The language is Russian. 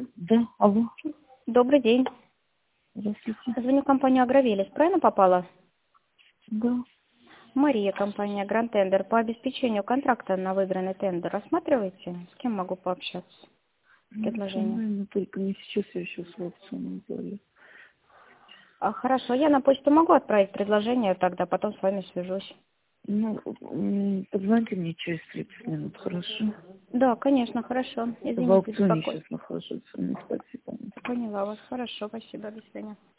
Да, алло. Добрый день. Здравствуйте. Звоню в компанию «Агровелис». Правильно попала? Да. Мария, компания «Гранд Тендер». По обеспечению контракта на выигранный тендер рассматриваете? С кем могу пообщаться? Предложение. Но только не сейчас, я еще в аукционном зале. Хорошо, я на почту могу отправить предложение, тогда потом с вами свяжусь. Ну, позвоните мне через 30 минут, хорошо? Да, конечно, хорошо. В Извините, аукционе беспокойство. сейчас нахожусь. Спасибо. Поняла вас. Хорошо, спасибо. До свидания.